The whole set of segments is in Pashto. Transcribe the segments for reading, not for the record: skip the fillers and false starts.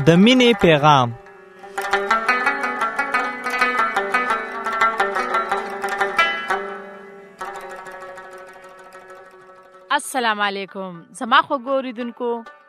د مینې پیغام. السلام علیکم زما خوږو اوریدونکو،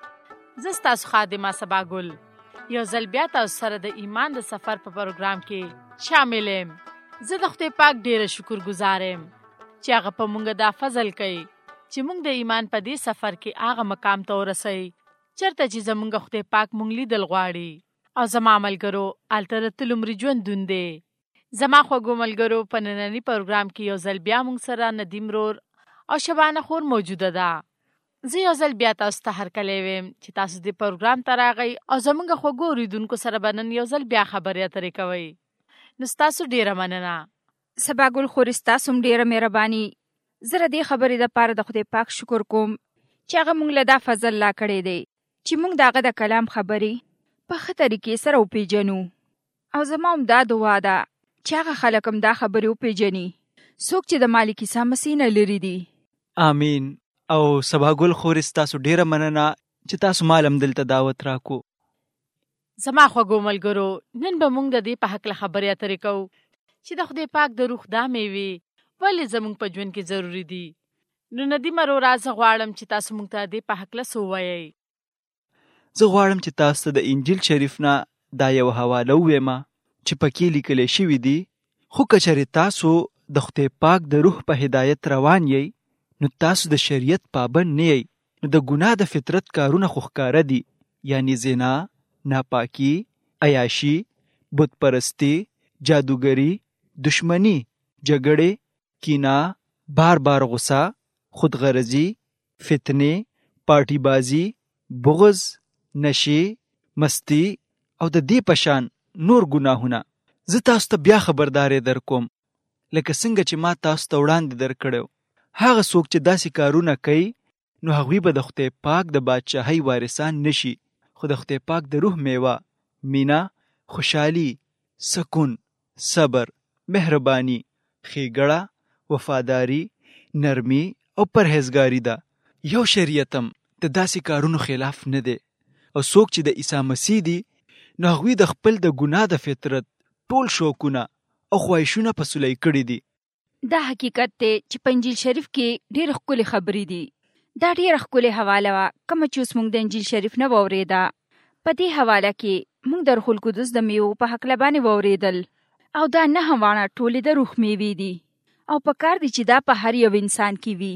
زه ستاسو خادمه صبا ګل یو ځل بیا تاسو سره د ایمان د سفر په پروګرام کې شامل یم. زه د خدای پاک ډیره شکر گزار یم چې هغه په مونږ دا فضل کوي چې مونږ د ایمان په دې سفر کې هغه مقام ته ورسوي چرته چې زمونږ خدای پاک مونږ لیدل غواړي او زما ملګرو هلته راتلو مري ژوندون دی. زما خوږو ملګرو، په ننني پروګرام کې یو ځل بیا مونږ سره ندیم رور او شبانه خور موجوده ده. زه یو ځل بیا تاسو ته هرکلی ویم چې تاسو دې پروګرام ته راغئ او زمونږ خوږو اوریدونکو سره به نن یو ځل بیا خبرې اترې کوئ. نو ستاسو ډیره مننه. صبا ګل خور، ستاسو هم ډیره مهرباني. زه د دې خبرې دپاره د خدای پاک شکر کوم چې هغه مونږ له دا فضل لا کړی دی چې مونږ د هغه د کلام خبرې په ښه طریقې سره وپېژنو. او زما هم دا دعا ده چې هغه خلک هم دا خبرې وپېژني څوک چې د مالک عیسی مسیح نه لرې دي. آمین. او صبا ګل خورې، ستاسو ډیره مننه چې تاسو مال هم دلته دعوت راکو. زما خوږو ملګرو، نن به موږ د دې په هکله خبرې اترې کوو چې د خدای پاک د روح دا میوې ولې زموږ په ژوند کې ضروري دي. نو ندیمه رورا، زه غواړم چې تاسو موږ ته دې په هکله څه ووایئ. زه غواړم چې تاسو ته د انجیل شریف نه دا یو حواله ووایم چې پکې لیکلی شوي دي. خو که چېرې تاسو د خدای پاک د روح په هدایت روان یئ، نو تاسو د شریعت پابند نه یئ. نو د ګناه د فطرت کارونه خو ښکاره دي، یعنی زنا، ناپاکي، عیاشي، بت پرستی، جادوګري، دشمنی، جګړې، کینه، بار بار غصه، خودغرضي، فتنې، پارټي بازي، بغض، نشې، مستی او د دې پشان نور ګناهونه. زه تاسو ته بیا خبرداری در کوم لکه څنګه چې ما تاسو ته وړاندې در کړی. هغه څوک چې داسې کارونه کوي نو هغوی به د خدای پاک د بادشاهۍ وارثان نشي. خو د خدای پاک د روح میوه مینه، خوشحالي، سکون، صبر، مهرباني، ښېګړه، وفاداري، نرمي او پرهیزګاري ده. یو شریعت هم د داسې کارونو خلاف نه دی. او څوک چې د عیسی مسیح دي نو هغوی د خپل د ګناه د فطرت ټول شوقونه او خواهشونه په سولی کړي دي. دا حقیقت دی چې په انجیل شریف کې ډېرې ښکلې خبرې دي. دا ډېره ښکلې حواله وه کومه چې اوس موږ د انجیل شریف نه واورېده. په دې حواله کې موږ د روح القدس د میوو په هکله باندې واورېدل. او دا 9 واړه ټولې د روح میوې دي او پکار دي چې دا په هر یو انسان کې وي.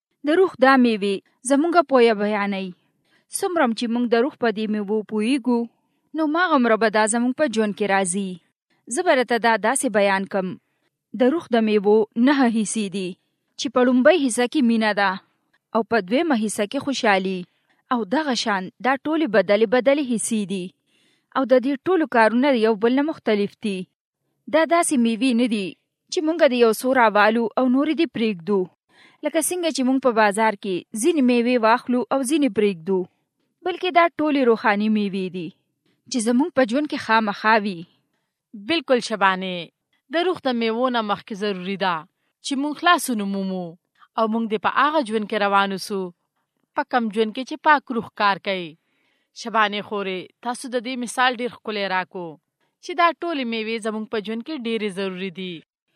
د روح دا میوې زموږ پوهه بیانوي. څومره چې موږ د روح په دې میوو پوهېږو نو هماغومره به دا زموږ په ژوند کې راځي. زه به درته دا داسې بیان کړم. د روح د میوو 9 حصې دي چې په لومړۍ حصه کې مینه ده او په 2مه حصه کې خوشحالي او دغه شان دا ټولې بدلې حصې دي او د دې ټولو کارونه یو بل نه مختلف دي. دا داسې میوې نه دي چې مونږ د یو څو راوالو او نورې دې پرېږدو، لکه څنګه چې مونږ په بازار کې ځینې میوې واخلو او ځینې پرېږدو، بلکې دا ټولې روحاني میوې دي چې زمونږ په ژوند کې خامخا وي. بالکل شبانه، د روح د میوو نه مخکې ضروري ده چې مونږ خلاصون مومو او مونږ دې په هغه ژوند کې روان اوسو په کوم ژوند کې چې پاک روح کار کوي. شبانه خورې، تاسو د دې مثال ډېر ښکلی راکو چې دا ټولې میوې زمونږ په ژوند کې ډېرې ضروري دي.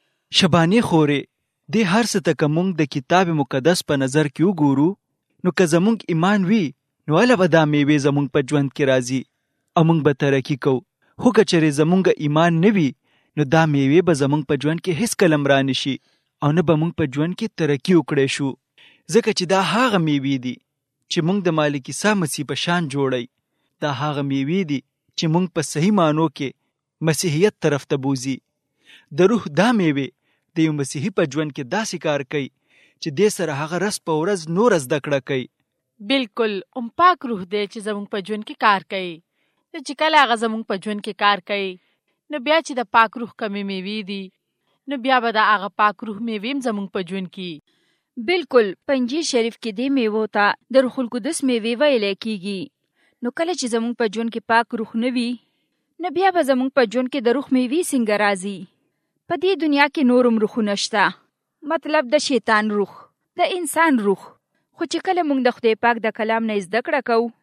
شبانه خورې، دې هر څه ته که مونږ د کتاب مقدس په نظر کې وګورو نو که زمونږ ایمان وي نو هله به دا میوې زمونږ په ژوند کې راځي او مونږ به ترقي کوو. خو که چېرې زمونږ ایمان نه وي نو دا میوې به زمونږ په ژوند کې هیڅکله هم رانشي او نه به مونږ په ژوند کې ترقي وکړی شو، ځکه چې دا هغه میوې دي چې مونږ د مالک عیسی مسیح په شان جوړی. دا هغه میوې دي چې مونږ په صحیح معنو کې مسیحیت طرف ته بوزي. د روح دا میوې د یو مسیحي په ژوند کې داسې کار کوي چې دې سره هغه ورځ په ورځ نور زده کړه کوي. بالکل پاک روح دی چې زمونږ په ژوند کې کار کوي. چې کله هغه زمونږ په ژوند کې کار کوي نو بیا چې د پاک روح کمې میوې دي نو بیا به د هغه پاک روح میوې هم زمونږ په ژوند کې. بالکل په انجیل شریف کې دې میوو ته د روح القدس میوې ویلی کېږي. نو کله چې زمونږ په ژوند کې پاک روح نه وي نو بیا به زمونږ په ژوند کې د روح میوې څنګه راځي. په دې دنیا کې نور هم روحونه شته، مطلب د شیطان روح، د انسان روح. خو چې کله موږ د خدای پاک د کلام نه زده کړه کوو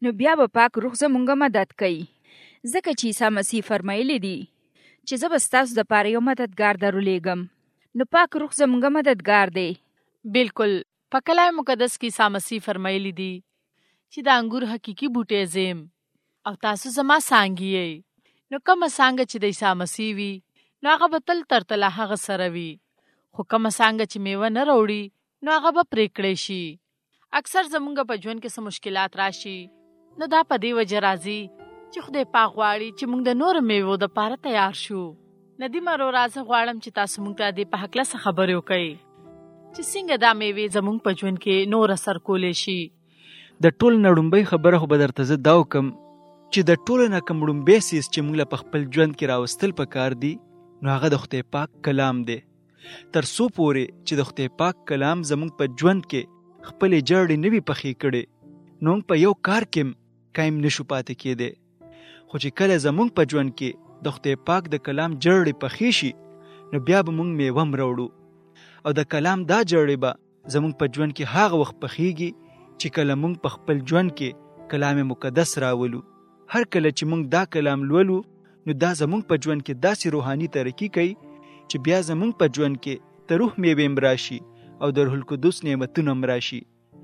نو بیا به پاک روح زمونږ مدد کوي، ځکه چې عیسی مسیح فرمایلی دی چې زه به ستاسو دپاره یو مددګار درولېږم. نو پاک روح زمونږ مددګار دی. بالکل په کلام مقدس کې عیسی مسیح فرمایلی دی چې د انګور حقیقي بوټی زم او تاسو زما څانګې یې. نو کومه څانګه چې د عیسی مسیح وي نو هغه به تل تر تله هغه سره وي، خو کومه څانګه چې میوه نه راوړي نو هغه به پرې کړی شي. اکثر زمونږ په ژوند کې څه مشکلات راشي نو دا په دې وجه راځي چې خدای پاک غواړي چې موږ د نورو میوو دپاره تیار شو. ندیم ورورا زه غواړم چې تاسو موږ ته دې په هکله څه خبرې وکړئ چې څنګه دا میوې زمونږ په ژوند کې نور اثر کولی شي. د ټول نه لومبۍ خبره خو به درته زه دا وکم چې د ټولو نه کوم لومبی څیز چې موږ له په خپل ژوند کې راوستل پکار دي نو هغه د خدای پاک کلام دی. تر څو پورې چې د خدای پاک کلام زموږ په ژوند کې خپلې جړې نه وي پخې کړې نو موږ په یو کار کې قایم نشو پاتې کېدی. خو چې کله زموږ په ژوند کې د خدای پاک د کلام جړې پخې شي نو بیا به موږ میوه هم راوړو او د کلام دا جړې به زموږ په ژوند کې هغه وخت پخېږي چې کله موږ په خپل ژوند کې کلام مقدس راولو. هر کله چې موږ دا کلام لولو نو دا زموږ په ژوند کې داسې روحاني ترقي کوي چې بیا زموږ په ژوند کې د روح میوې هم راشي او د روح القدس نعمتونه هم راشي.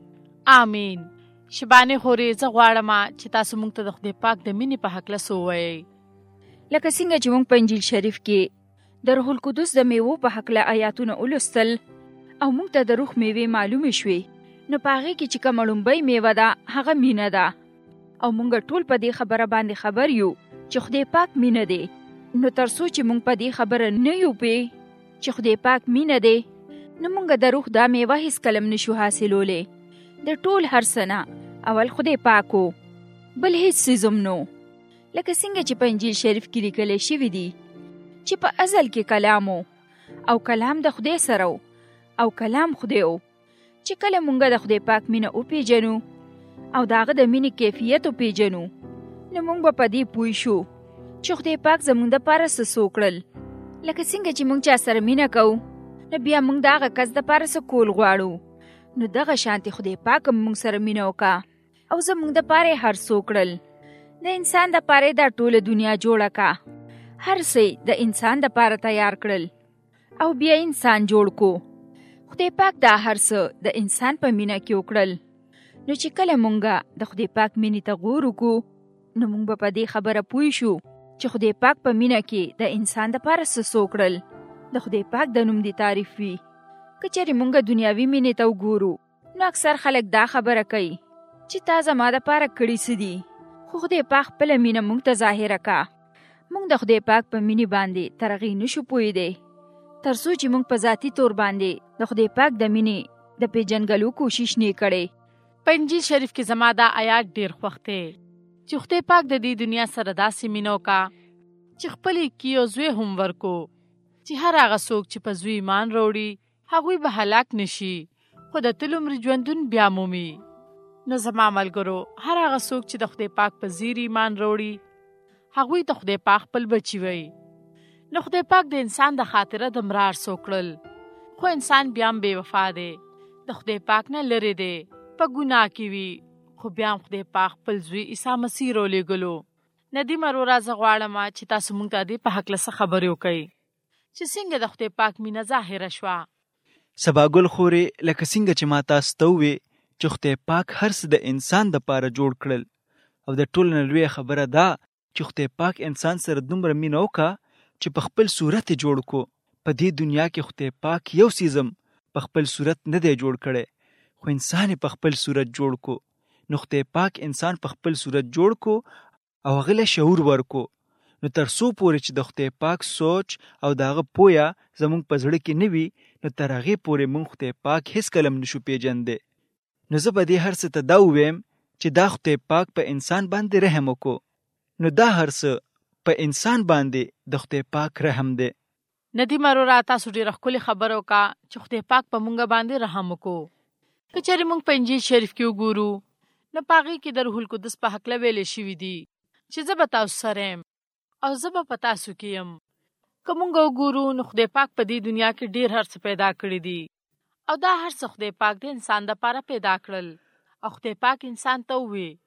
آمین. شبانې خورې زه غواړم چې تاسو موږ ته د خدای پاک د مینې په هکله څه ووایئ. لکه څنګه چې موږ په انجیل شریف کې د روح القدس د میوو په هکله آیاتونه ولوستل او موږ ته د روح میوې معلومې شوې نو په هغې کې چې کومه لومبۍ میوه ده هغه مینه ده او موږ ټول په دې خبره باندې خبر یو چې خدای پاک مینه دی. نو تر څو چې موږ په دې خبره نه یو پوه چې خدای پاک مینه دی نو موږ د روح دا میوه هیڅ کله هم نشو حاصلولی. د ټول هر څه نه اول خدای پاک و، بل هیڅ څیز هم نو. لکه څنګه چې په انجیل شریف کې لیکلی شوي دي چې په ازل کې کلام و او کلام د خدای سره و او کلام خدای و. چې کله موږ د خدای پاک مینه وپېژنو او د هغه د مینې کیفیت وپېژنو نو موږ به په دې پوه شو چې خدای پاک زموږ دپاره څه څه وکړل. لکه څنګه چې موږ چا سره مینه کوو نو بیا موږ د هغه کس دپاره څه کول غواړو نو دغه شانتې خدای پاک هم موږ سره مینه وکړه او زموږ دپاره یې هر څه وکړل. د انسان دپاره دا ټوله دنیا جوړه کړه، هر څه د انسان دپاره تیار کړل او بیا انسان جوړ کو. خدای پاک دا هر څه د انسان په مینه کې وکړل. نو چې کله مونږه د خدای پاک مینې ته غور وکړو نو مونږ به په دې خبره پوه شو چې خدای پاک په مینه کې د انسان دپاره څه څه وکړل. د خدای پاک د نوم دې تعریف وي. که چېرې مونږ دنیاوي مینې ته وګورو نو اکثر خلک دا خبره کوي چې تا زما دپاره کړي څه دي، خو خدای پاک خپله مینه مونږ ته ظاهره کړه. مونږ د خدای پاک په مینې باندې تر هغې نشو پوهېدی تر څو چې مونږ په ذاتي طور باندې د خدای پاک د مینې د پېژنګلو کوشش نه کړی. په انجیل شریف کې زما دا آیات ډیر خوښ دی چې خدای پاک د دې دنیا سره داسې مینه وکړه چې خپل یې یو زوی هم ورکو چې هر هغه څوک چې په زوی ایمان راوړي هغوی به هلاک نشي خو د تل عمر ژوندون بیا مومي. نو زما ملګرو هر هغه څوک چې د خدای پاک په زیر ایمان راوړي هغوی ته خدای پاک خپل بچي وایي. نو خدای پاک د انسان د خاطره د مړه هر څه وکړل خو انسان بیا هم بې وفا دی، د خدای پاک نه لرې دی، په ګناه کې وي خو بیا هم خدای پاک خپل زوی عیسی مسیح راولېږلو. ندیم ورورا زه غواړم چې تاسو موږ ته دې په هکله څه خبرې وکړئ چې څنګه د خدای پاک مینه ظاهره شوه. سباګل خورې لکه څنګه چې ما تاسو ته ووې چې خدای پاک هر څه د انسان دپاره جوړ کړل او د ټولو نه لویه خبره دا چې خدای پاک انسان سره دومره مینه وکړه چې په خپل صورت یې جوړ کو. په دې دنیا کې خدای پاک یو څیز هم په خپل صورت نه دی جوړ کړی خو انسان په خپل صورت جوړ کو. نو خدای پاک انسان په خپل صورت جوړ کو او هغه له شعور ورکو. نو تر څو پورې چې د خدای پاک سوچ او د هغه پویه زموږ په زړه کې نه وي نو تر هغې پورې موږ خدای پاک هیڅ کله هم نشو پیژندی. نو زه به دې هر څه ته دا وویم چې دا خدای پاک په انسان باندې رحم وکړو. نو دا هر څه په انسان باندې د خدای پاک رحم دی. ندیم ورورا تاسو ډېره ښکلې خبره وکړه چې خدای پاک په موږ باندې رحم وکړو. که چېرې موږ په انجیل شریف کې وګورو نو په هغې کې د روح القدس په هکله ویلې شوي دي چې زه به تاسو سره یم او زه به په تاسو کې یم. که موږ وګورو نو خدای پاک په دې دنیا کې ډېر هر څه پیدا کړي دي او دا هر څه خدای پاک د انسان دپاره پیدا کړل او خدای پاک انسان ته ووی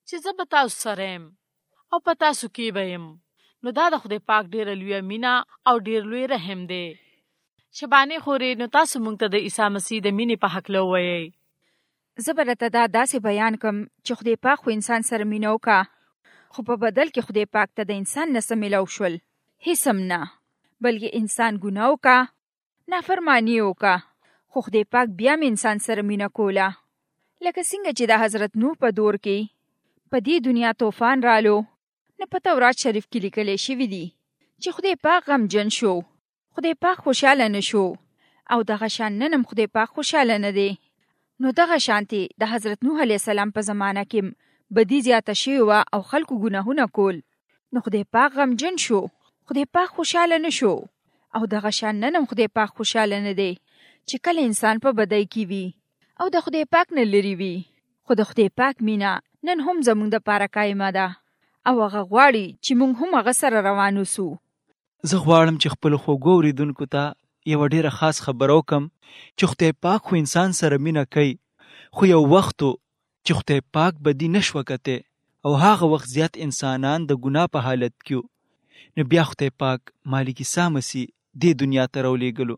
چې زه به تاسو سره یم او په تاسو کې به یم. نو دا د خدای پاک ډېره لویه مینه او ډېر لوی رحم دی. شبانې خورې، نو تاسو موږ ته د عیسی مسیح د مینې په هکله ووایئ. زه به درته دا داسې بیان کم چې خدای پاک خو انسان سره مینه وکړه، خو په بدل کې خدای پاک ته د انسان نه څه میلاو شول؟ هیڅ هم نه، بلکې انسان ګناه وکړه، نافرماني وکړه، خو خدای پاک بیا هم انسان سره مینه کوله. لکه څنګه چې د حضرت نوح په دور کې په دې دنیا طوفان رالو، نه په تورات شریف کې لیکلی شوي دي چې خدای پاک غمجن شو، خدای پاک خوشحاله نه شو، او دغه شان نن هم خدای پاک خوشحاله نه دی. نو دغه شانتي د حضرت نوح علیه السلام په زمانه کې بدی زیاته شوې وه او خلکو ګناهونه کول، نو خدای پاک غمجن شو، خدای پاک خوشحاله نه شو. او دغه شان نن هم خدای پاک خوشحاله نه دی چې کله انسان په بدی کې وي او د خدای پاک نه لري وي. خو د خدای پاک مینه نن هم زموږ دپاره قایمه ده او هغه غواړي چې موږ هم هغه سره روان اوسو. زه غواړم چې خپلو خوږو اورېدونکو ته یوه ډېره خاص خبره وکړم چې خدای پاک خو انسان سره مینه کوي، خو یو وخت چې خدای پاک بدي نشوه کتی او هغه وخت زیات انسانان د ګناه په حالت کې، نو بیا خدای پاک مالک عیسی مسیح دې دنیا ته راولېږلو.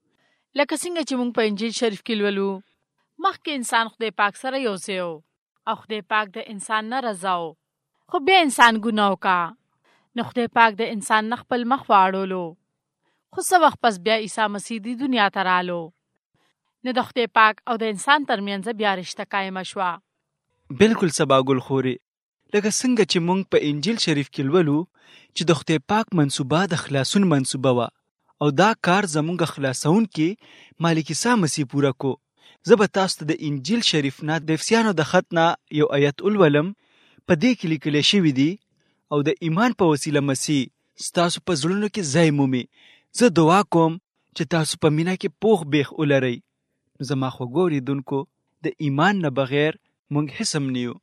لکه څنګه چې موږ په انجیل شریف کې لولو، مخکې انسان خدای پاک سره یو ځای و او خدای پاک د انسان نه رضا و، خو بیا انسان ګناه وکړه، نو خدای پاک د انسان نه خپل مخ واړولو. خو څه وخت پس بیا عیسی مسیح دې دنیا ته رالو، نو د خدای پاک او د انسان ترمنځ بیا رشته قایمه شوه. بلکل سبا ګل خورې، لکه څنګه چې موږ په انجیل شریف کې لولو چې د خدای پاک منصوبه د خلاصون منصوبه وه او دا کار زموږ خلاصونکي مالک عیسی مسیح پوره کو. زه به تاسو ته د انجیل شریف نه د افسیانو د خط نه یو آیت ولولم. په دې کې لیکلی شوي دي، او د ایمان په وسیله مسیح ستاسو په زړونو کې ځای مومي. زه دعا کوم چې تاسو په مینه کې پوخ بیخ ولرئ. نو زما خوږو اورېدونکو، د ایمان نه بغیر موږ هیڅ هم نه یو.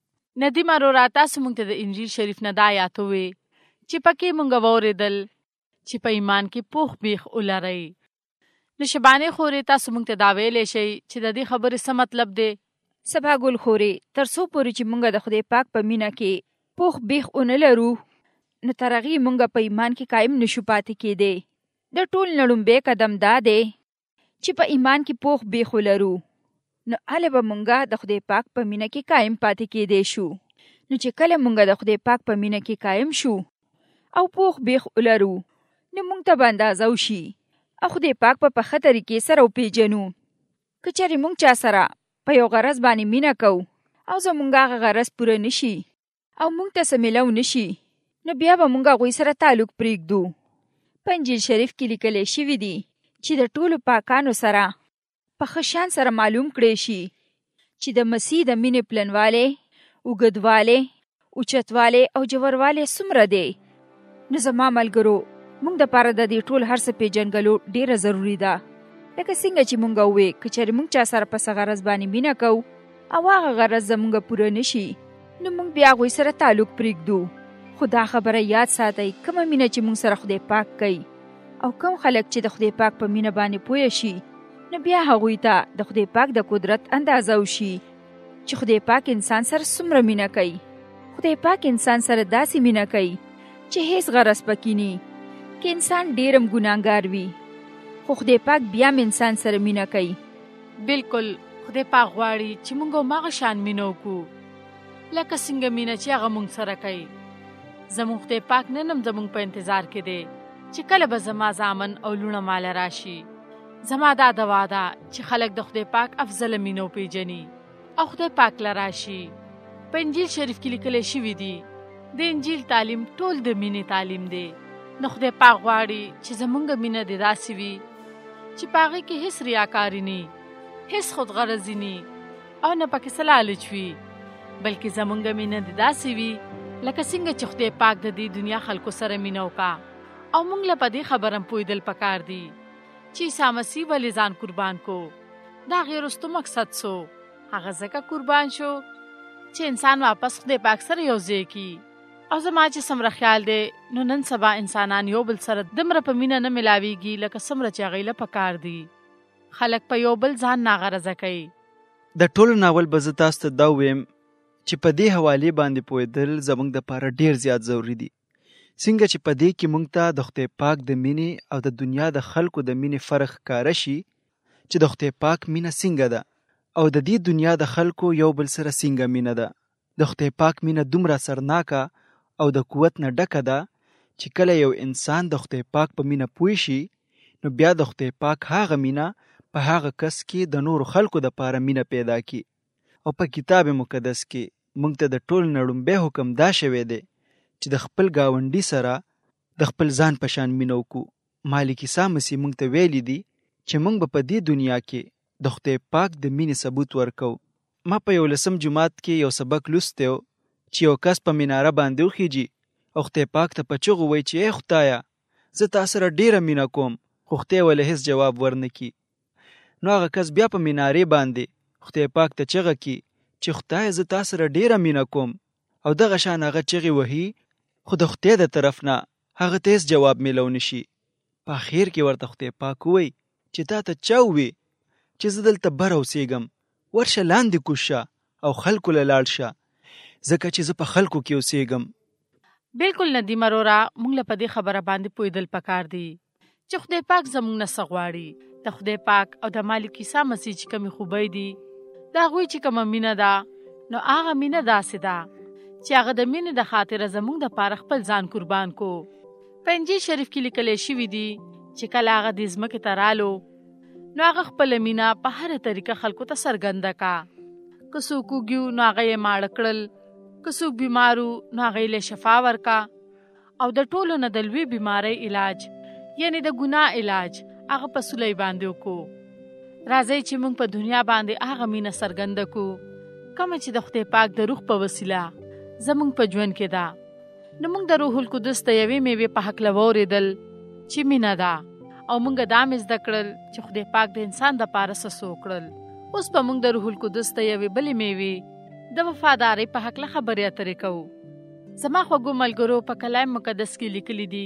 ندیم اروره، تاسو موږ ته د انجیل شریف نه دا آیات ووایئ چې پکې موږ واورېدل چې په ایمان کې پوخ بیخ ولرئ. نو شبانې خورې، تاسو موږ ته دا ویلی شئ چې د دې خبرې څه مطلب دی؟ سبا ګل خورې، تر څو پورې چې موږ د خدای پاک په مینه کې پوخ بیخ ونه لرو، نو تر هغې موږ په ایمان کې قایم نشو پاتې کېدی. د ټول نه لومبی قدم دا دی چې په ایمان کې پوخ بیخ ولرو، نو هله به موږ د خدای پاک په مینه کې قایم پاتې کېدی شو. نو چې کله موږ د خدای پاک په مینه کې قایم شو او پوخ بیخ ولرو، نو موږ ته به اندازه وشي او خدای پاک په ښه طریقې سره وپېژنو. که چېرې موږ چا سره په یو غرض باندې مینه کوو او زموږ هغه غرض پوره نشي او موږ ته څه میلاو نشي، نو بیا به موږ هغوی سره تعلق پرېږدو. په انجیل شریف کې لیکلی شوي دي چې د ټولو پاکانو سره په ښه شان سره معلوم کړی شي چې د مسیح د مینې پلنوالی، اوږدوالی، اوچتوالی او جوړوالی څومره دی. نو زما ملګرو، موږ دپاره د دې ټول هر څه پېژنګلو ډېره ضروري ده. لکه څنګه چې موږ ووایو، که چېرې موږ چا سره په څه غرض باندې مینه کوو او هغه غرض زموږ پوره نشي، نو موږ بیا هغوی سره تعلق پرېږدو. خو دا خبره یاد ساتئ، کومه مینه چې موږ سره خدای پاک کوي او کوم خلک چې د خدای پاک په مینه باندې پوه شي، نو بیا هغوی ته د خدای پاک د قدرت اندازه وشي چې خدای پاک انسان سره څومره مینه کوي. خدای پاک انسان سره داسې مینه کوي چې هیڅ غرض پکې نه، که انسان ډېر هم ګناهګار وي، خو خدای پاک بیا هم انسان سره مینه کوي. بلکل، خدای پاک غواړي چې موږ هماغه شان مینه وکړو لکه څنګه مینه چې هغه موږ سره کوي. زموږ خدای پاک نن هم زموږ په انتظار کې دی چې کله به زما زامن او لوڼه ماله راشي. زما دا دعا ده چې خلک د خدای پاک افضل مینه وپېژني او خدای پاک له راشي. په انجیل شریف کې لیکلی شوي دي، د انجیل تعلیم ټول د مینې تعلیم دی. نو خدای پاک غواړي چې زموږ مینه دې داسې وي چې په هغې کې هیڅ ریاکاري نه، هیڅ خودغرضي نه او نه پکې څه لالچ وي، بلکې زموږ مینه دې داسې وي لکه څنګه چې خدای پاک د دې دنیا خلکو سره مینه وکړه. او موږ له په دې خبره هم پوهېدل پکار دي چې عیسی مسیح ولې ځان قربان کو. د هغې وروستو مقصد څو؟ هغه ځکه قربان شو چې انسان واپس خدای پاک سره یو ځای کړي. او زما چې څومره خیال دی، نو نن سبا انسانان یو بل سره دومره په مینه نه ملاویږي لکه څومره چې هغوی له پکار دي. خلک په یو بل ځان ناغرضه کوي. د ټولو ناول به زه تاسو ته دا ویم چې په دې حوالې باندې پوهېدل زموږ دپاره ډېر زیات ضروري دي. څنګه چې په دې کې موږ ته د خدای پاک د مینې او د دنیا د خلکو د مینې فرق ښکاره شي چې د خدای پاک مینه څنګه ده او د دې دنیا د خلکو یو بل سره څنګه مینه ده. د خدای پاک مینه دومره سرناکه او د قوت نه ډکه ده چې کله یو انسان د خدای پاک په مینه پوه شي نو بیا د خدای پاک هغه مینه په هغه کس کې د نورو خلکو دپاره مینه پیدا کی. او په کتاب مقدس کې موږ ته د ټول نه لومبی حکم دا شوی دی چې د خپل ګاونډي سره د خپل ځان په شان مینه وکړو. مالک عیسی مسیح موږ ته ویلي دي چې موږ په دې دنیا کې د خدای پاک د مینې ثبوت ورکو. ما په 11 جماعت کې یو سبق لوستی و چې یو کس په مناره باندې وخیږي او خدای پاک ته په چغو وایي چې ای خدایه زه تا سره ډېره مینه کوم، خو خدای ولې هېڅ جواب ورنه کي. نو هغه کس بیا په منارې باندې خدای پاک ته چغه کي چې خدایه زه تا سره ډېره مینه کوم، او دغه شان هغه چغې وهي خو د خدای د طرف نه هغه ته هېڅ جواب میلو نشي. په اخر کې ورته خدای پاک وایي چې تا ته چا ووي چې زه دلته بره اوسېږم، ورشه لاندې کوز شه او خلکو له لاړ شه ځکه چې زه په خلکو کې اوسېږم. بالکل ندیم اروره، موږ له په دې خبره باندې پوهېدل پکار دي چې خدای پاک زموږ نه څه غواړي. د خدای پاک او د مالک عیسی مسیح چې کومې خوبۍ دي د هغوی چې کومه مینه ده نو هغه مینه داسې ده چې هغه د مینې د خاطره زموږ دپاره خپل ځان قربان کو. په انجیل شریف کې لیکلی شوي دي چې کله هغه دې ځمکې ته رالو نو هغه خپله مینه په هره طریقه خلکو ته څرګنده کا. که څوک وږي نو هغه یې ماړه کړل، که څوک بیمارو نو هغه یې شفا ورکا، او د ټولو نه د لوی بیماری علاج یعنی د ګناه علاج هغه په صلیب باندې وکړو. راځئ چې موږ په دنیا باندې هغه مینه څرګنده کړو کومه چې د خدای پاک د روح په وسیله زموږ په ژوند کې ده. نو موږ د روح القدس د یوې میوې په هکله واورېدل چې مینه ده، او موږ دا هم زده کړل چې خدای پاک د انسان دپاره څه وکړل. اوس به موږ د روح القدس د یوې بلې میوې د وفادارۍ په هکله خبرې اترې کوو. زما خوږو ملګرو، په کلام مقدس کې لیکلي دي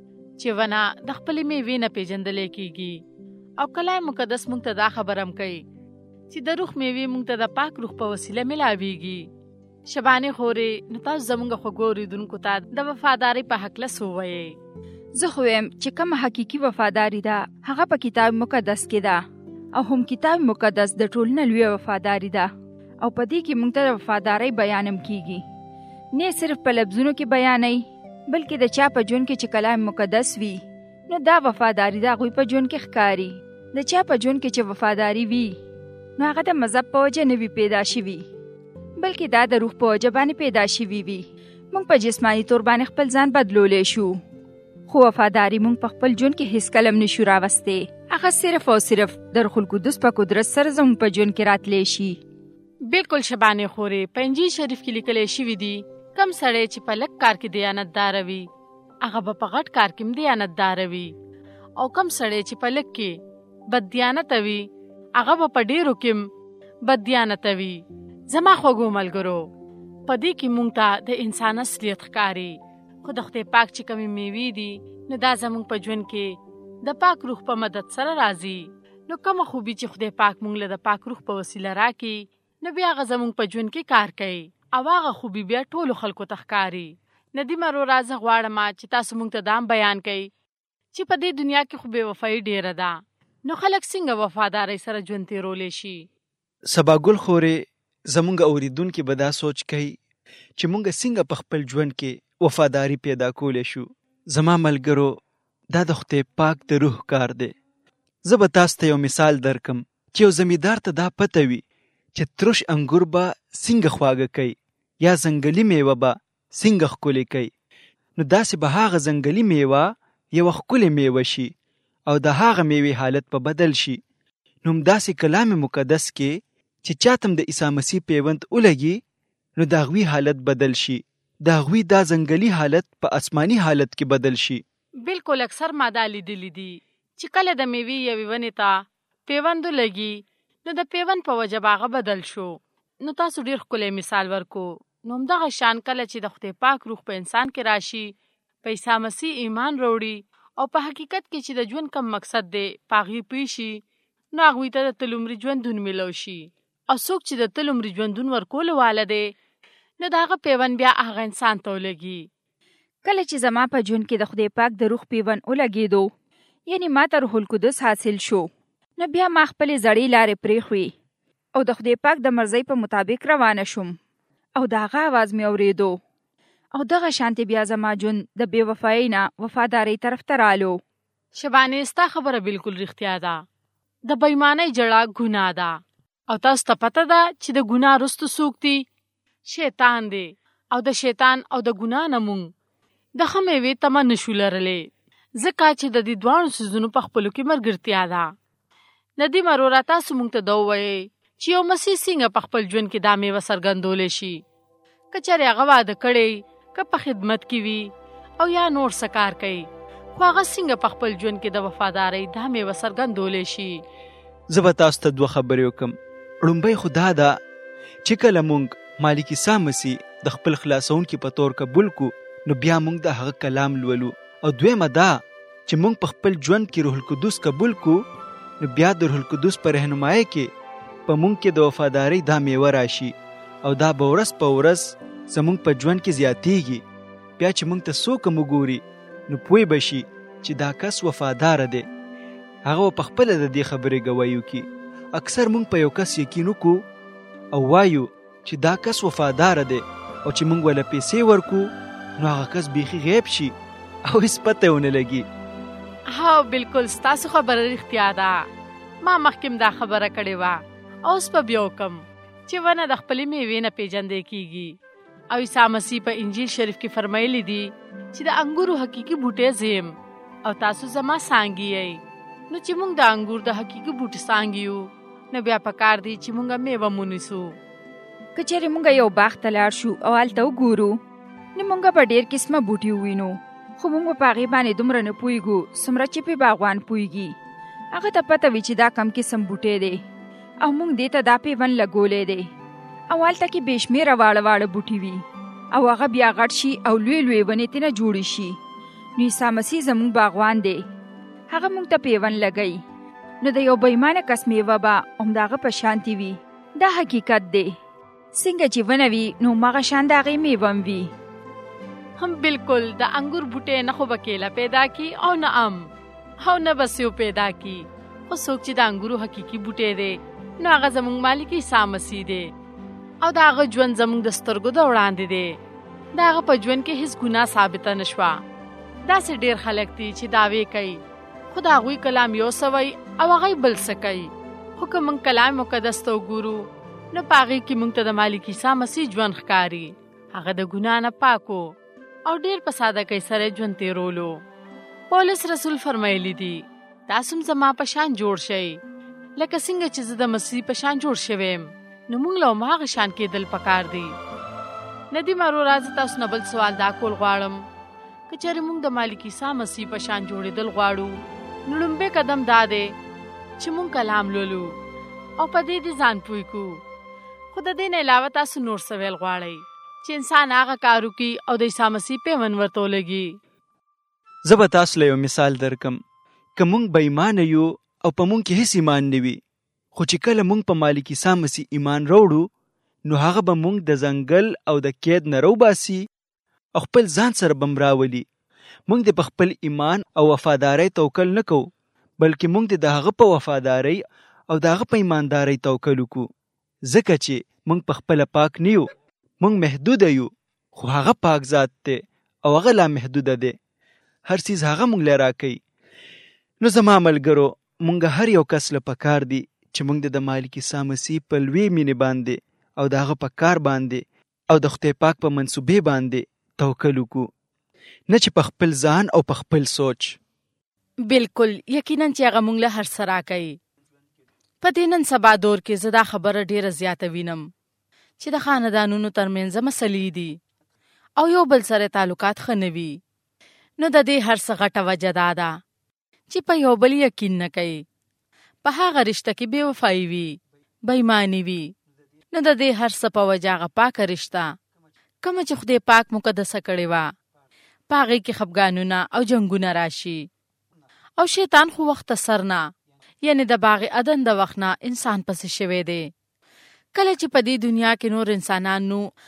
چې ونه د خپلې میوې نه پیژندلی کیږي، او کلام مقدس موږ ته دا خبره هم کوي چې د روح میوې موږ ته د پاک روح په وسیله ملاویږي. شبانې خورې، نو تاسو زموږ خوږو اورېدونکو ته د وفادارۍ په هکله څه ووایئ؟ زه خو وایم چې کومه حقیقي وفاداري ده هغه په کتاب مقدس کې ده، او هم کتاب مقدس د ټول نه لویه وفاداري ده، او په دې کې موږ ته د وفادارۍ بیان هم کیږي. نه صرف په لفظونو کې بیانوي بلکې د چا په ژوند کې چې کلام مقدس وي نو دا وفاداري د هغوی په ژوند کې ښکاري. د چا په ژوند کې چې وفاداري وي نو هغه د مذهب په وجه نه وي پیدا شوي، بلکې دا د روح په وجه باندې پیدا شوي وي. موږ په جسماني طور باندې خپل ځان بدلولی شو، خو وفاداري موږ په خپل ژوند کې هیڅ کله نشو راوستی. هغه صرف او صرف د روح القدس په قدرت سره زموږ په ژوند کې راتلی شي. بالکل شبانې خورې، په انجیل شریف کې لیکلی شوي دي کم سړی چې په لږ کار کې دیانتداره وي هغه به په غټ کار کې هم دیانتداره وي، او کم سړی چې په لږ کې بددیانته وي هغه به په ډېرو کې هم بددیانته وي. زما خوږو ملګرو، په دې کې موږ ته د انسان اصلیت ښکاري، خو د خدای پاک چې کومې میوې دي نو دا زموږ په ژوند کې د پاک روح په مدد سره راځي. نو کومه خوبي چې خدای پاک موږ له د پاک روح په وسیله راکړي نو بیا هغه زموږ په ژوند کې کار کوي، او هغه خوبي بیا ټولو خلکو ته ښکاري. ندیم اروره، زه غواړم چې تاسو موږ ته دا هم بیان کړئ چې په دې دنیا کې خو بې وفایي ډېره ده، نو خلک څنګه وفادارۍ سره ژوند تېرولی شي؟ سباګل خورې، زموږ اوریدونکي به دا سوچ کوي چې موږ څنګه په خپل ژوند کې وفاداری پیدا کولی شو. زما ملګرو، دا د خدای پاک د روح کار دی. زه به تاسو ته یو مثال درکم چې یو زمیندار ته دا پته وي چې ترش انګور به څنګه خواږه کوي یا ځنګلي میوه به څنګه ښکلې کوي، نو داسې به هغه ځنګلي میوه یوه ښکلې میوه شي او د هغه میوې حالت به بدل شي. نو همداسې کلام مقدس کې چې چاته هم د عیسی مسیح پیوند ولګي نو د هغوی حالت بدل شي، د هغوی دا ځنګلي حالت په آسماني حالت کې بدل شي. بالکل اکثر ما دا لیدلی دي چې کله د میوې یوې ونې ته پیوند ولګي نو د پیوند په وجه به هغه بدل شو. نو تاسو ډېر ښکلی مثال ورکو. نو همدغه شان کله چې د خدای پاک روح په انسان کې راشي، په عیسی مسیح ایمان راوړي او په حقیقت کې چې د ژوند کم مقصد دی په هغې پوه شي، نو هغوی ته د تل عمري ژوندون میلو شي. او څوک چې د تل عمري ژوندون ورکولو واله دی نو د هغه پیوند بیا هغه انسان ته ولګي. کله چې زما په ژوند کې د خدای پاک د روح پیوند ولګېدو، یعنی ما ته روح القدس حاصل شو، نو بیا ما خپلې زړې لارې پرېښوې او د خدای پاک د مرضۍ په مطابق روانه شوم او د هغه اواز مې اورېدو او دغه شانتې بیا زما ژوند د بې وفایۍ نه وفادارۍ طرف ته رالو. شبانې ستا خبره بالکل رښتیا ده. د بېایمانۍ جړه ګناه ده او تاسو ته پته ده چې د ګناه وروسته څوک دی؟ شیطان دی. او د شیطان او د ګناه نه موږ د ښه مېوې تمه نشو لرلی، ځکه چې د دې دواړو څیزونو په خپلو کې ملګرتیا ده. ندیم وروره، تاسو موږ ته دا ووایئ چې یو مسیح څنګه په خپل ژوند کې دا میوه څرګندولی شي؟ که چېرې هغه واده کړی، که په خدمت کې وي او یا نور څه کار کوي، خو هغه څنګه په خپل ژوند کې د وفادارۍ دا میوه څرګندولی شي؟ زه به تاسو ته 2 خبرې وکړم. لومبۍ خو دا ده چې کله موږ مالک عیسی مسیح د خپل خلاصونکي په طور قبول کو، نو بیا موږ د هغه کلام لولو. او دویمه دا چې موږ په خپل ژوند کې روح القدس قبول کو، نو بیا د روح القدس په رهنمایۍ کې په موږ کې د وفادارۍ دا میوه راشي او دا به ورځ په ورځ زموږ په ژوند کې زیاتیږي. بیا چې موږ ته څوک هم وګوري، نو پوه به شي چې دا کس وفاداره دی. هغه په خپله د دې خبرې ګواهي وکړي. اکثر موږ په یو کس یقین وکړو او وایو چې دا کس وفاداره دی، او چې موږ وله پیسې ورکو، نو هغه کس بیخي غیب شي او هیڅ پته ونه لګي. ها، بالکل ستاسو خبره رښتیا ده. ما مخکې دا خبره کړې وه، اوس په بیا وکم چې ونه د خپلې میوې نه پیژندی کیږي. او عیسی مسیح په انجیل شریف کې فرمایلی دي چې د انګورو حقیقي بوټی زه یم او تاسو زما څانګې یئ. نو چې موږ د انګور د حقیقي بوټي څانګې یو، نو بیا پکار دی چې موږ میوه ونیسو. که چېرې موږ یو باغ ته لاړ شو او هلته وګورو، نو موږ به ډېر قسمه بوټي ووینو، خو موږ په هغې باندې دومره نه پوهېږو څومره چې پې باغوان پوهېږي. هغه ته پته وي چې دا کم قسم بوټی دی او موږ دې ته دا پیوند لګولی دی. او هلته کې بې شمېره واړه واړه بوټي وي او هغه بیا غټ شي او لوی لوی ونې ترې نه جوړې شي. نو عیسی مسیح زموږ باغوان دی، هغه موږ ته پیوند لګوي. نو د یو بېایمانه کس میوه به همدغه په شانتې وي. دا حقیقت دی. څنګه چې ونه وي، نو هماغه شان د هغې میوه هم وي. هم بالکل د انګور بوټی نه خو به کیله پیدا کی او نه او نه به سیو پیدا کی. خو څوک چې د انګورو حقیقي بوټی دی، نو هغه زموږ مالک عیسی مسیح دی او د هغه ژوند زموږ د سترګو د وړاندې دی. د هغه په ژوند کې هیڅ ګناه ثابته نه شوه. داسې ډېر خلک دي چې دعوې کوي، خو د هغوی کلام یو څه وایي او هغوی بل څه کوي. خو که موږ کلام مقدس ته وګورو، نو په هغې کې موږ ته د مالک عیسی مسیح ژوند ښکاري. هغه د ګناه نه پاک او ډېر په سادګۍ سره ژوند تېرولو. پولس رسول فرمایلی دي، تاسو هم زما په شان جوړ شئ، لکه څنګه چې زه د مسیح په شان جوړ شوی یم. نو موږ له هماغه شان کېدل پکار دی. ندیم وروره، زه تاسو نه بل سوال دا کول غواړم، که چېرې موږ د مالک عیسی مسیح په شان جوړېدل غواړو، نو لومبی قدم دا دی چې موږ کلام لولو او په دې دې ځان پوه کړو. خو د دې نه علاوه تاسو نور څه ویل غواړئ چې انسان هغه کار وکړي او د عیسی مسیح پیوند ورته ولګي؟ زه به تاسو له یو مثال درکم. که موږ بېایمانه یو او په موږ کې هیڅ ایمان نه وي، خو چې کله موږ په مالک عیسی مسیح ایمان راوړو، نو هغه به موږ د ځنګل او د قید نه راوباسي او خپل ځان سره به راولي. موږ د په خپل ایمان او وفادارۍ توکل نه کوو، بلکې موږ د هغه په وفادارۍ او د هغه په ایماندارۍ توکل وکړو. ځکه چې موږ په خپله پاک نه یو، موږ محدوده یو، خو هغه پاک ذات دی او هغه لا محدوده دی. هر څیز هغه موږ له راکوي. نو زما ملګرو، موږ هر یو کس له پکار دی چې موږ د مالک عیسی مسیح په لوی مینې باندې او د هغه په کار باندې او د خدای پاک په منصوبې باندې توکل وکړو، نه چې په خپل ځان او په خپل سوچ. بالکل یقینا چې هغه موږ له هر څه راکوي. په دې نن سبا دور کې زه دا خبره ډېره زیاته وینم چې د خاندانونو ترمنځ مسلې دي او یو بل سره تعلقات ښه نه وي. نو د دې هر څه غټه وجه دا ده چې په یو بل یقین نه کوي، په هغه رشته کې بې وفایي وي، بېایماني وي. نو د دې هر څه په وجه هغه پاکه رشته کومه چې خدای پاک مقدسه کړې وه، په هغې کې خفګانونه او جنګونه راشي. او شیطان خو وخت سر نه، یعنی د باغ عدن د وخت نه انسان پسې شوی دی. کله چې په دې دنیا کې نور انسانان نو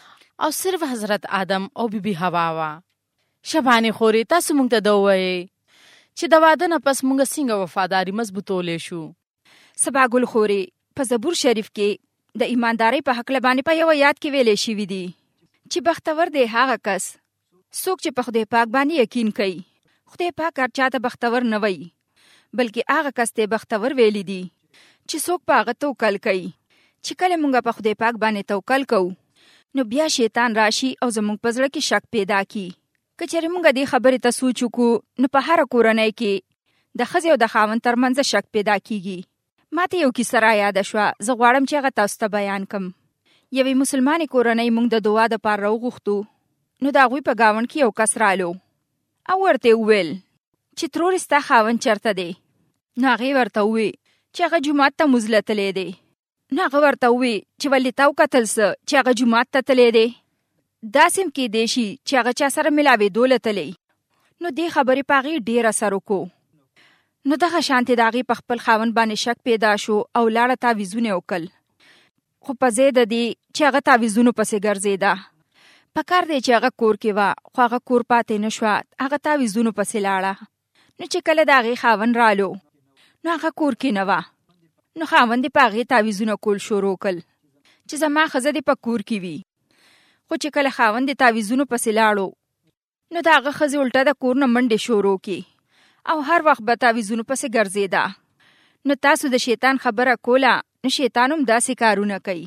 او صرف حضرت آدم او بیبي حوا وا. شبانې خورې تاسو مونږ ته دا ووایئ چې د واده نه پس مونږ څنګه وفاداري مضبوطولی شو. سبا ګل خورې په زبور شریف کې د ایماندارۍ په هکله باندې په یو آیات کې ویلې شوي دي چې بختور دی هغه کس څوک چې په خدای پاک باندې یقین کوي. خدای پاک هر چاته بختور نه وایي بلکې هغه کس ته بختور ویلی دي چې څوک په هغه توکل کوي. چې کله مونږ په خدای پاک باندې توکل کوو نو بیا شیطان راشي او زموږ په زړه کې شک پیدا کړي. که چېرې مونږ دې خبرې ته سوچ وکړو نو په هره کورنۍ کې د ښځې او د خاوند ترمنځ شک پیدا کیږي. ما ته یو کیسه را یاده شوه، زه غواړم چې هغه تاسو ته بیان کړم. یوې مسلمانې کورنۍ مونږ د دعا دپاره راوغوښتو نو د هغوی په ګاونډ کې یو کس رالو او ورته وویل چې ترورې ستا خاوند چېرته دی؟ نو هغې ورته ووی چې هغه جومات ته مونځ له تللی دی. نو هغه ورته ووی چې ولې تا وکتل څه چې هغه جومات ته تللی دی؟ داسې هم کیدی شي چې هغه چا سره ملاوېدو له تللی. نو دې خبرې په هغې ډېر اثر وکړو. نو دغه شانتې د هغې په خپل خاوند باندې شک پیدا شو او لاړه تعویضونه وکړل. خو په ځای د دې چې هغه تعویضونو پسې ګرځېده، پکار دی چې هغه کور کې وه خو هغه کور پاتې نه شوه، هغه تعویضونو پسې لاړه. نو چې کله د هغې خاوند رالو نو هغه کور کې نه وه. نو خاوند یې په هغې تعویضونه کول شروع کړل چې زما ښځه دې په کور کې وي. خو چې کله خاوند یې تعویضونو پسې لاړو نو د هغه ښځې الټه د کور نه منډې شروع کړې او هر وخت به تعویضونو پسې ګرځېده. نو تاسو د شیطان خبره کوله نو شیطان هم داسې کارونه کوي.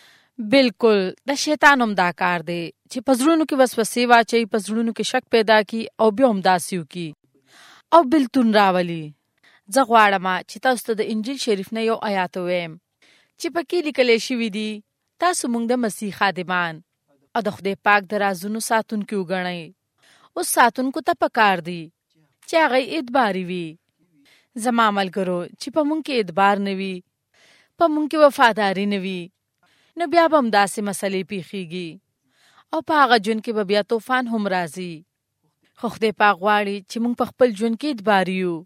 بالکل د شیطان هم دا کار دی چې په زړونو کې وسوسې واچوي، په زړونو کې شک پیدا کړي او بیا هم داسې وکړي او بلتون راولي. زه غواړم چې تاسو ته د انجیل شریف نه یو آیات ووایم چې پکې لیکلی شوي دي تاسو مونږ د مسیح خادمان او د خدای پاک د رازونو ساتونکي وګڼئ. اوس ساتونکو ته پکار دی چې هغه اعتباري وي. زما ملګرو چې په مونږ کې اعتبار نه وي، په مونږ کې وفاداري نه وي، نو بیا به هم داسې مسلې پیښیږي او په هغه ژوند کې به بیا طوفان هم راځي. خو خدای پاک غواړي چې مونږ په خپل ژوند کې اعتباري یو.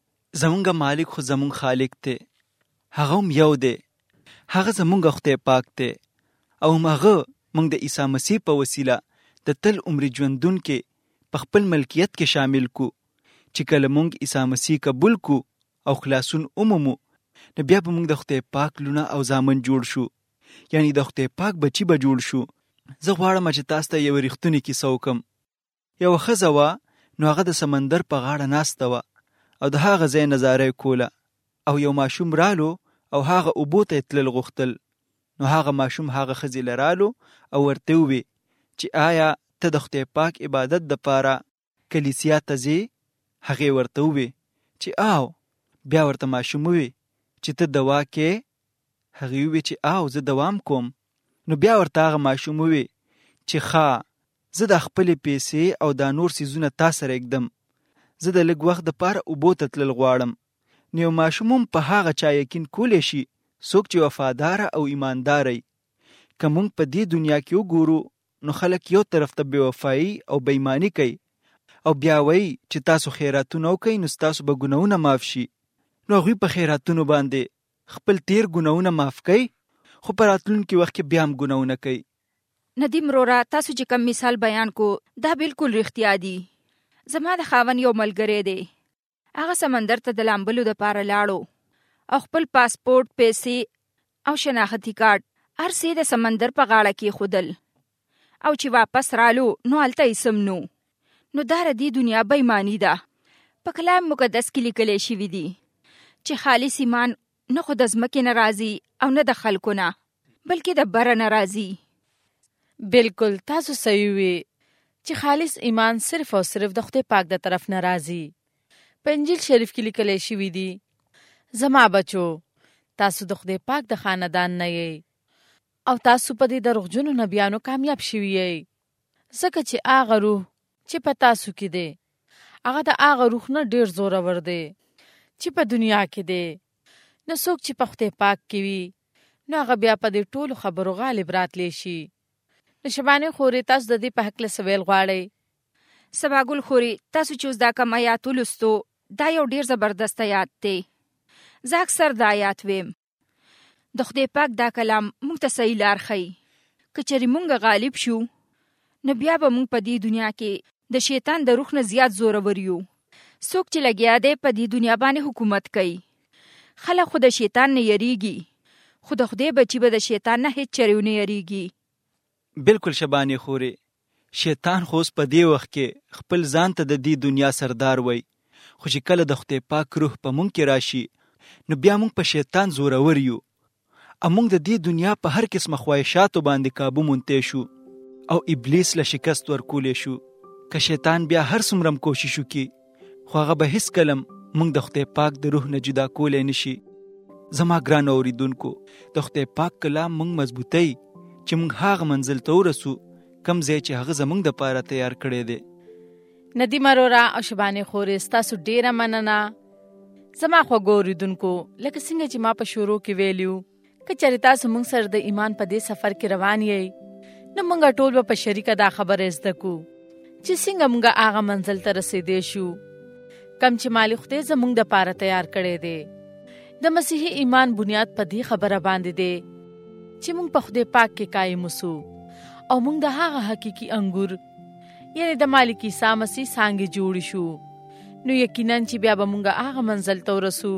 زمونږ مالک خو زمونږ خالق دی، هغه هم یو دی، هغه زمونږ خدای پاک دی او هغه مونږ د عیسی مسیح په وسیله د تل عمر ژوندون کې په خپل ملکیت کې شامل کو. چې کله مونږ عیسی مسیح قبول کو او خلاصون ومومو نو بیا به مونږ د خدای پاک لونه او زامن جوړ شو، یعنی د خدای پاک بچی به جوړ شو. زه غواړم چې تاسو ته یو ریښتونې کیسه وکړم. یوه ښځه وه نو هغه د سمندر په غاړه ناسته وه او د هغه ځای نظاره یې کوله او یو ماشوم رالو او هغه اوبو ته یې تلل غوښتل. نو هغه ماشوم هغه ښځې له رالو او ورته ووی چې آیا ته د خدای پاک عبادت دپاره کلیسیا ته ځې؟ هغې ورته ووی چې آو. بیا ورته ماشوم ووی چې ته دوا کې؟ هغې ووی چې آو زه دوام کوم. نو بیا ورته هغه ماشوم ووی چې ښه زه د خپلې پیسې او دا نور څیزونه تا سره ږدم، زه د لږ وخت دپاره اوبو ته تلل غواړم. نو یو ماشوم هم په هغه چا یقین کولی شي څوک چې وفاداره او ایمانداره وي. که موږ په دې دنیا کې وګورو نو خلک یو طرف ته بېوفایي او بېایماني کوي او بیا وایي چې تاسو خیراتونه وکئ نو ستاسو به ګناهونه معاف شي. نو هغوی په خیراتونو باندې خپل تیر ګناهونه معاف کوي خو په راتلونکي وخت کې بیا هم ګناهونه کوي. ندیم رورا تاسو چې کوم مثال بیان کو دا بالکل رښتیا دي. زما د خاوند یو ملګری دی، هغه سمندر ته د لامبلو دپاره لاړو او خپل پاسپورټ، پیسې او شناختي کارت هر څه د سمندر په غاړه کې خودل او چې واپس رالو نو هلته یې سم نو. نو دا ردی دنیا بېایماني ده. په کلام مقدس کې لیکلی شوي دي چې خالص ایمان نه خو د ځمکې نه راځي او نه د خلکو نه بلکې د بره نه راځي. بالکل تاسو صحیح وی چې خالص ایمان صرف او صرف د خدای پاک د طرف نه راځي. په انجیل شریف کې لیکلی شوي دي زما بچو تاسو د خدای پاک د خاندان نه یې او تاسو په دې دروغجنو نبیانو کامیاب شوي یې، ځکه چې هغه روح چې په تاسو کې دی هغه د هغه روح نه ډېر زورور دی چې په دنیا کې دی. نو څوک چې په خدای پاک کې وي نو هغه بیا په دې ټولو خبرو غالب راتلی شي. نو شبانې خورې تاسو د دې په هکله څه ویل غواړئ؟ سبا ګل خورې تاسو چې اوس دا کوم آیات ولوستو دا یو ډېر زبردست آیات دی. زه اکثر دا آیات ویم. د خدای پاک دا کلام موږ ته صحیح لار ښیي. که چېرې موږ غالب شو نو بیا به موږ په دې دنیا کې د شیطان د روح نه زیات زورور یو. څوک چې لګیا دی په دې دنیا باندې حکومت کوي. خلک خو د شیطان نه یریږي، خو د خدای بچي به د شیطان نه هیڅ چرې ونه یریږي. بالکل شبانې خورې، شیطان خو اوس په دې وخت کې خپل ځان ته د دې دنیا سردار وای، خو چې کله د خدای پاک روح په مونږ کې راشي نو بیا مونږ په شیطان زورور یو، او مونږ د دې دنیا په هر قسمه خواهشاتو باندې قابو مونتی شو او ابلیس له شکست ورکولی شو. که شیطان بیا هر څومره کوشش وکړي خو هغه به هیڅ کله مونږ د خدای پاک د روح نه جدا کولی نشي. زما ګران اوریدونکو، د خدای پاک کلام مونږ مضبوطی چې مونږ هغه منزل ته ورسو کم ځای چې هغه زمونږ د پاره تیار کړی دی. ندیم ارورا او شبانې خورې، ستاسو ډیره مننه. زما خوږو اوریدونکو، لکه څنګه چې ما په شروع کې ویلیو، که چېرې تاسو مونږ سره د ایمان په دې سفر کې روان یې نو مونږ ټول به په شریکه دا خبره زده کو چې څنګه مونږ هغه منزل ته رسیدې شو کم چې مالک خدای زمونږ د پاره تیار کړی دی. د مسیحي ایمان بنیاد په دې خبره باندې دی چې مونږ په خدای پاک کې قایم اوسو او مونږ د هغه حقيقي انګور یعنی د مالک عیسی مسیح څنګه جوړ شو. نو یقینا چې بیا به مونږ هغه منزل ته ورسو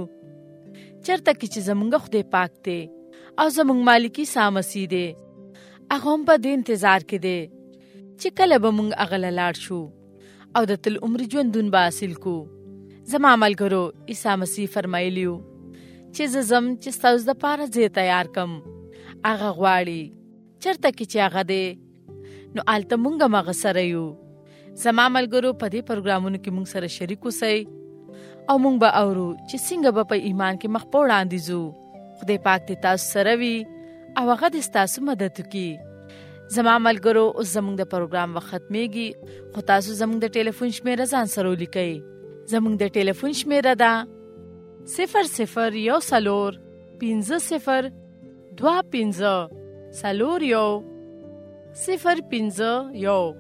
چرته کې چې زمونږ خدای پاک دی او زمونږ مالک عیسی مسیح دی. هغه هم په دې انتظار کې دی چې کله به مونږ هغه لاړ شو او د تل عمر ژوندون به حاصل کو. زما ملګرو، عیسی مسیح فرمایلیو چې زه ځم چې ستاسو د پاره ځای تیار کم. هغه غواړي چرته کې چې هغه دی نو هلته مونږ هم هغه سره یو. زما ملګرو، په دې پروګرامونو کې مونږ سره شریک اوسئ او مونږ به اورو چې څنګه به په ایمان کې مخ په وړاندې ځو. خدای پاک دې تاسو سره وي او هغه دې ستاسو مدد وکړي. زما ملګرو، اوس زمونږ د پروګرام وخت ختمیږي، خو تاسو زمونږ د ټلیفون شمیره ځان سره ولیکئ. زمونږ د ټلیفون شمیره ده 0014 50 25 41 051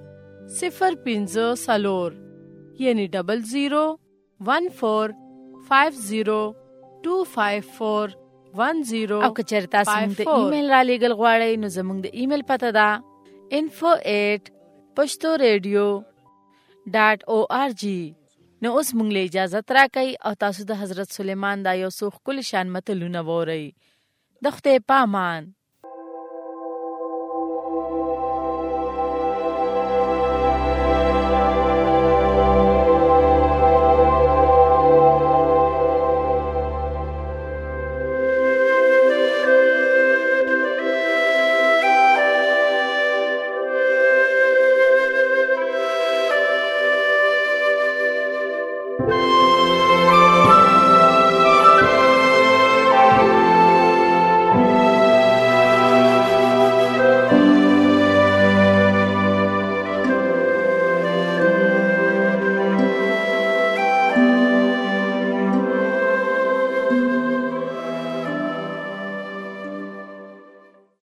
050 یعنی 0014 50 254 10. او که چېرې تاسو موږ د ایمیل را لیږل غواړئ نو زموږ د ایمیل پته ده info@pashtoradio.org. نو اوس موږ له اجازت راکئ او تاسو د حضرت سلیمان دا یو څو ښکلي شان متلونه واورئ. د خدای په امان.